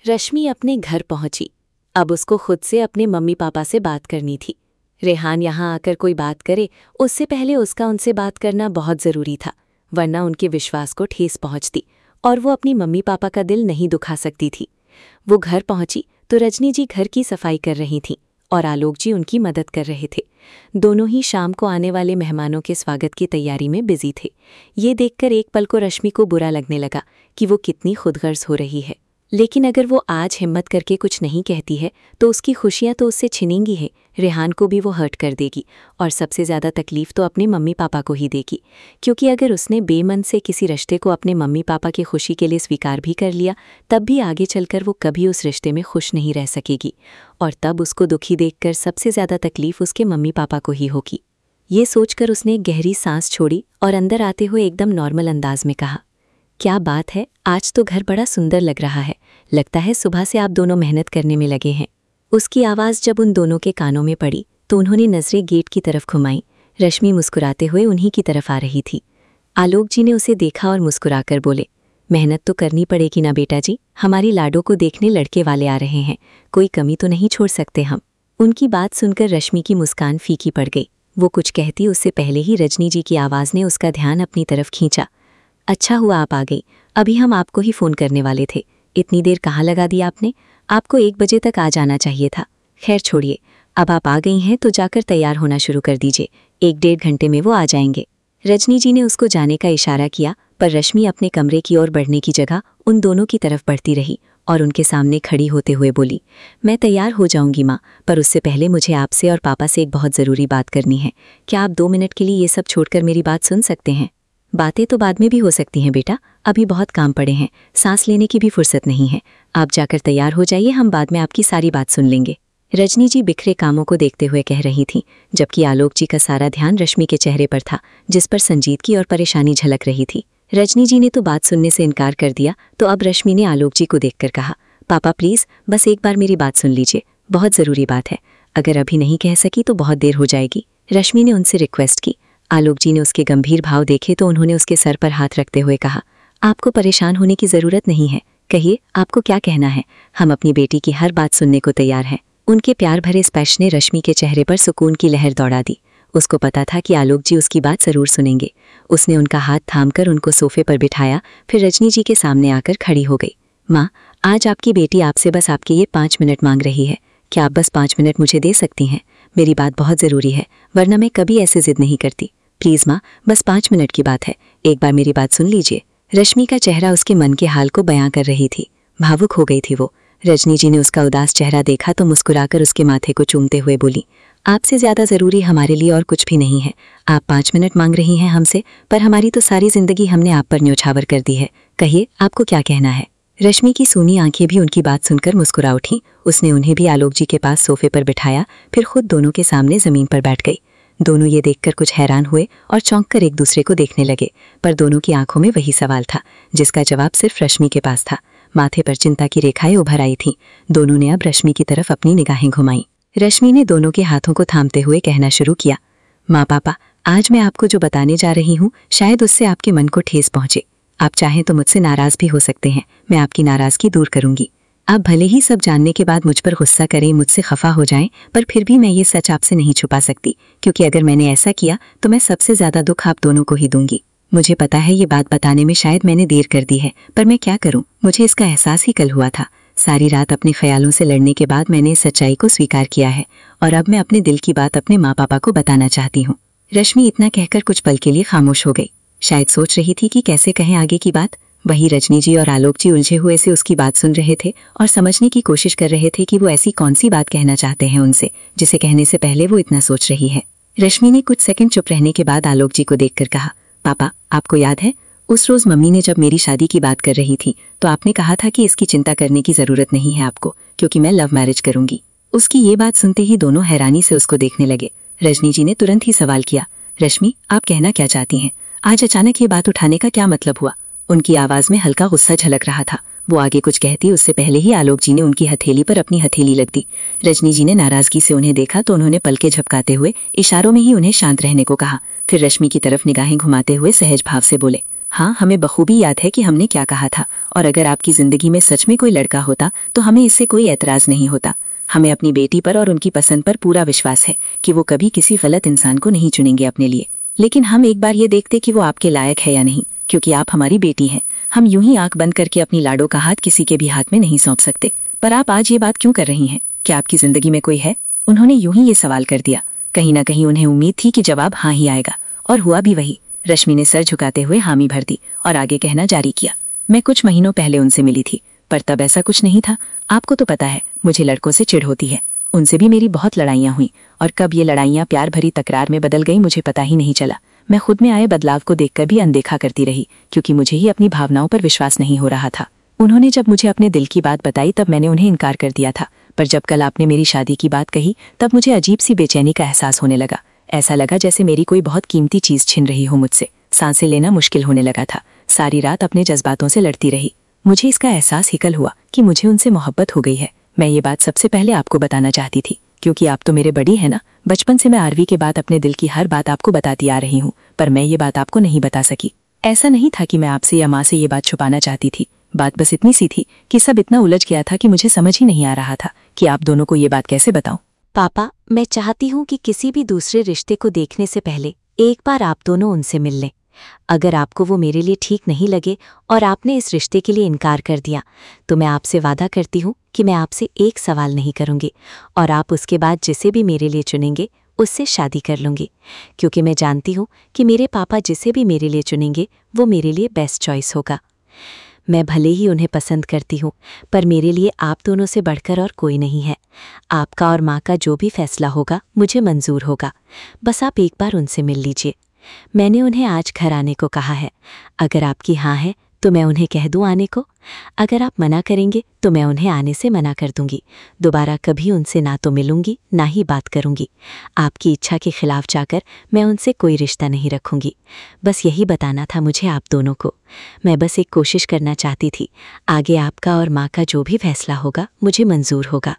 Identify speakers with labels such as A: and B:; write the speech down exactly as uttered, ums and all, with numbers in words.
A: रश्मि अपने घर पहुंची। अब उसको खुद से अपने मम्मी पापा से बात करनी थी। रेहान यहाँ आकर कोई बात करे उससे पहले उसका उनसे बात करना बहुत ज़रूरी था, वरना उनके विश्वास को ठेस पहुंचती और वो अपनी मम्मी पापा का दिल नहीं दुखा सकती थी। वो घर पहुंची तो रजनी जी घर की सफाई कर रही थीं और आलोक जी उनकी मदद कर रहे थे। दोनों ही शाम को आने वाले मेहमानों के स्वागत की तैयारी में बिजी थे। ये देखकर एक पल को रश्मि को बुरा लगने लगा कि वो कितनी खुदगर्ज हो रही है, लेकिन अगर वो आज हिम्मत करके कुछ नहीं कहती है तो उसकी खुशियां तो उससे छिनेंगी है। रेहान को भी वो हर्ट कर देगी और सबसे ज़्यादा तकलीफ तो अपने मम्मी पापा को ही देगी, क्योंकि अगर उसने बेमन से किसी रिश्ते को अपने मम्मी पापा की खुशी के लिए स्वीकार भी कर लिया तब भी आगे चलकर वो कभी उस रिश्ते में खुश नहीं रह सकेगी और तब उसको दुखी देखकर सबसे ज़्यादा तकलीफ उसके मम्मी पापा को ही होगी। ये सोचकर उसने एक गहरी सांस छोड़ी और अंदर आते हुए एकदम नॉर्मल अंदाज में कहा, क्या बात है, आज तो घर बड़ा सुंदर लग रहा है। लगता है सुबह से आप दोनों मेहनत करने में लगे हैं। उसकी आवाज़ जब उन दोनों के कानों में पड़ी तो उन्होंने नज़रें गेट की तरफ घुमाई। रश्मि मुस्कुराते हुए उन्हीं की तरफ आ रही थी। आलोक जी ने उसे देखा और मुस्कुराकर बोले, मेहनत तो करनी पड़ेगी ना बेटा जी, हमारी लाडो को देखने लड़के वाले आ रहे हैं, कोई कमी तो नहीं छोड़ सकते हम। उनकी बात सुनकर रश्मि की मुस्कान फीकी पड़ गई। वो कुछ कहती उससे पहले ही रजनी जी की आवाज़ ने उसका ध्यान अपनी तरफ खींचा। अच्छा हुआ आप आ गई, अभी हम आपको ही फ़ोन करने वाले थे। इतनी देर कहाँ लगा दी आपने? आपको एक बजे तक आ जाना चाहिए था। खैर छोड़िए, अब आप आ गई हैं तो जाकर तैयार होना शुरू कर दीजिए, एक डेढ़ घंटे में वो आ जाएंगे। रजनी जी ने उसको जाने का इशारा किया, पर रश्मि अपने कमरे की ओर बढ़ने की जगह उन दोनों की तरफ बढ़ती रही और उनके सामने खड़ी होते हुए बोली, मैं तैयार हो जाऊंगी माँ, पर उससे पहले मुझे आपसे और पापा से एक बहुत ज़रूरी बात करनी है। क्या आप दो मिनट के लिए ये सब छोड़कर मेरी बात सुन सकते हैं? बातें तो बाद में भी हो सकती हैं बेटा, अभी बहुत काम पड़े हैं, सांस लेने की भी फुर्सत नहीं है। आप जाकर तैयार हो जाइए, हम बाद में आपकी सारी बात सुन लेंगे। रजनी जी बिखरे कामों को देखते हुए कह रही थीं, जबकि आलोक जी का सारा ध्यान रश्मि के चेहरे पर था, जिस पर संजीदगी और परेशानी झलक रही थी। रजनी जी ने तो बात सुनने से इनकार कर दिया, तो अब रश्मि ने आलोक जी को देखकर कहा, पापा प्लीज़ बस एक बार मेरी बात सुन लीजिए, बहुत ज़रूरी बात है। अगर अभी नहीं कह सकी तो बहुत देर हो जाएगी, रश्मि ने उनसे रिक्वेस्ट की। आलोक जी ने उसके गंभीर भाव देखे तो उन्होंने उसके सर पर हाथ रखते हुए कहा, आपको परेशान होने की ज़रूरत नहीं है, कहिए आपको क्या कहना है, हम अपनी बेटी की हर बात सुनने को तैयार हैं। उनके प्यार भरे स्पर्श ने रश्मि के चेहरे पर सुकून की लहर दौड़ा दी। उसको पता था कि आलोक जी उसकी बात ज़रूर सुनेंगे। उसने उनका हाथ थामकर उनको सोफे पर बिठाया, फिर रजनी जी के सामने आकर खड़ी हो गई। माँ, आज आपकी बेटी आपसे बस आपके ये पाँच मिनट मांग रही है, क्या आप बस पाँच मिनट मुझे दे सकती हैं? मेरी बात बहुत ज़रूरी है, वरना मैं कभी ऐसे ज़िद नहीं करती। प्लीज़ माँ, बस पाँच मिनट की बात है, एक बार मेरी बात सुन लीजिए। रश्मि का चेहरा उसके मन के हाल को बयां कर रही थी। भावुक हो गई थी वो। रजनी जी ने उसका उदास चेहरा देखा तो मुस्कुराकर उसके माथे को चूमते हुए बोली, आपसे ज़्यादा ज़रूरी हमारे लिए और कुछ भी नहीं है। आप पाँच मिनट मांग रही हैं हमसे, पर हमारी तो सारी ज़िंदगी हमने आप पर न्योछावर कर दी है। कहिए आपको क्या कहना है? रश्मि की सूनी आंखें भी उनकी बात सुनकर मुस्कुरा उठीं। उसने उन्हें भी आलोक जी के पास सोफे पर बिठाया, फिर खुद दोनों के सामने ज़मीन पर बैठ गई। दोनों ये देखकर कुछ हैरान हुए और चौंक कर एक दूसरे को देखने लगे, पर दोनों की आंखों में वही सवाल था जिसका जवाब सिर्फ रश्मि के पास था। माथे पर चिंता की रेखाएं उभर आई थीं। दोनों ने अब रश्मि की तरफ अपनी निगाहें घुमाईं। रश्मि ने दोनों के हाथों को थामते हुए कहना शुरू किया, माँ पापा, आज मैं आपको जो बताने जा रही हूँ शायद उससे आपके मन को ठेस पहुँचे। आप चाहें तो मुझसे नाराज़ भी हो सकते हैं, मैं आपकी नाराज़गी दूर करूँगी। आप भले ही सब जानने के बाद मुझ पर गुस्सा करें, मुझसे खफा हो जाएं, पर फिर भी मैं ये सच आपसे नहीं छुपा सकती, क्योंकि अगर मैंने ऐसा किया तो मैं सबसे ज़्यादा दुख आप दोनों को ही दूंगी। मुझे पता है ये बात बताने में शायद मैंने देर कर दी है, पर मैं क्या करूं, मुझे इसका एहसास ही कल हुआ था। सारी रात अपने ख्यालों से लड़ने के बाद मैंने इस सच्चाई को स्वीकार किया है और अब मैं अपने दिल की बात अपने माँ पापा को बताना चाहती हूँ। रश्मि इतना कहकर कुछ पल के लिए खामोश हो गई। शायद सोच रही थी कि कैसे कहें आगे की बात। वहीं रजनी जी और आलोक जी उलझे हुए से उसकी बात सुन रहे थे और समझने की कोशिश कर रहे थे कि वो ऐसी कौन सी बात कहना चाहते हैं उनसे, जिसे कहने से पहले वो इतना सोच रही है। रश्मि ने कुछ सेकंड चुप रहने के बाद आलोक जी को देखकर कहा, पापा, आपको याद है उस रोज़ मम्मी ने जब मेरी शादी की बात कर रही थी तो आपने कहा था कि इसकी चिंता करने की ज़रूरत नहीं है आपको, क्योंकि मैं लव मैरिज करूंगी। उसकी ये बात सुनते ही दोनों हैरानी से उसको देखने लगे। रजनी जी ने तुरंत ही सवाल किया, रश्मि, आप कहना क्या चाहती हैं? आज अचानक ये बात उठाने का क्या मतलब हुआ? उनकी आवाज़ में हल्का गुस्सा झलक रहा था। वो आगे कुछ कहती उससे पहले ही आलोक जी ने उनकी हथेली पर अपनी हथेली लग दी। रजनी जी ने नाराज़गी से उन्हें देखा तो उन्होंने पलके झपकाते हुए इशारों में ही उन्हें शांत रहने को कहा। फिर रश्मि की तरफ निगाहें घुमाते हुए सहज भाव से बोले,
B: हाँ, हमें बखूबी याद है कि हमने क्या कहा था, और अगर आपकी जिंदगी में सच में कोई लड़का होता तो हमें इससे कोई एतराज नहीं होता। हमें अपनी बेटी पर और उनकी पसंद पर पूरा विश्वास है कि वो कभी किसी गलत इंसान को नहीं चुनेंगे अपने लिए। लेकिन हम एक बार ये देखते कि वो आपके लायक है या नहीं, क्योंकि आप हमारी बेटी हैं। हम यूं ही आंख बंद करके अपनी लाडो का हाथ किसी के भी हाथ में नहीं सौंप सकते। पर आप आज ये बात क्यों कर रही हैं? क्या आपकी जिंदगी में कोई है? उन्होंने यूं ही ये सवाल कर दिया। कहीं ना कहीं उन्हें उम्मीद थी कि जवाब हाँ ही आएगा, और हुआ भी वही। रश्मि ने सर झुकाते हुए हामी भर दी और आगे कहना जारी किया। मैं कुछ महीनों पहले उनसे मिली थी, पर तब ऐसा कुछ नहीं था। आपको तो पता है मुझे लड़कों से चिढ़ होती है। उनसे भी मेरी बहुत लड़ाइयाँ हुई, और कब ये लड़ाइयाँ प्यार भरी तकरार में बदल गई मुझे पता ही नहीं चला। मैं खुद में आए बदलाव को देखकर भी अनदेखा करती रही, क्योंकि मुझे ही अपनी भावनाओं पर विश्वास नहीं हो रहा था। उन्होंने जब मुझे अपने दिल की बात बताई तब मैंने उन्हें इनकार कर दिया था, पर जब कल आपने मेरी शादी की बात कही तब मुझे अजीब सी बेचैनी का एहसास होने लगा। ऐसा लगा जैसे मेरी कोई बहुत कीमती चीज छिन रही हो मुझसे। सांसें लेना मुश्किल होने लगा था। सारी रात अपने जज्बातों से लड़ती रही। मुझे इसका एहसास ही कल हुआ कि मुझे उनसे मोहब्बत हो गई है। मैं ये बात सबसे पहले आपको बताना चाहती थी, क्योंकि आप तो मेरे बड़ी है ना। बचपन से मैं आरवी के बाद अपने दिल की हर बात आपको बताती आ रही हूँ, पर मैं ये बात आपको नहीं बता सकी। ऐसा नहीं था कि मैं आपसे या माँ से ये बात छुपाना चाहती थी। बात बस इतनी सी थी कि सब इतना उलझ गया था कि मुझे समझ ही नहीं आ रहा था कि आप दोनों को ये बात कैसे बताऊं।
A: पापा, मैं चाहती हूँ कि किसी भी दूसरे रिश्ते को देखने से पहले एक बार आप दोनों उनसे मिल लें। अगर आपको वो मेरे लिए ठीक नहीं लगे और आपने इस रिश्ते के लिए इनकार कर दिया, तो मैं आपसे वादा करती हूँ कि मैं आपसे एक सवाल नहीं करूँगी, और आप उसके बाद जिसे भी मेरे लिए चुनेंगे उससे शादी कर लूँगी, क्योंकि मैं जानती हूँ कि मेरे पापा जिसे भी मेरे लिए चुनेंगे वो मेरे लिए बेस्ट चॉइस होगा। मैं भले ही उन्हें पसंद करती हूँ, पर मेरे लिए आप दोनों से बढ़कर और कोई नहीं है। आपका और माँ का जो भी फैसला होगा मुझे मंजूर होगा। बस आप एक बार उनसे मिल लीजिए। मैंने उन्हें आज घर आने को कहा है। अगर आपकी हाँ है तो मैं उन्हें कह दूं आने को। अगर आप मना करेंगे तो मैं उन्हें आने से मना कर दूंगी। दोबारा कभी उनसे ना तो मिलूंगी ना ही बात करूंगी। आपकी इच्छा के खिलाफ जाकर मैं उनसे कोई रिश्ता नहीं रखूंगी। बस यही बताना था मुझे आप दोनों को। मैं बस एक कोशिश करना चाहती थी। आगे आपका और माँ का जो भी फैसला होगा मुझे मंजूर होगा।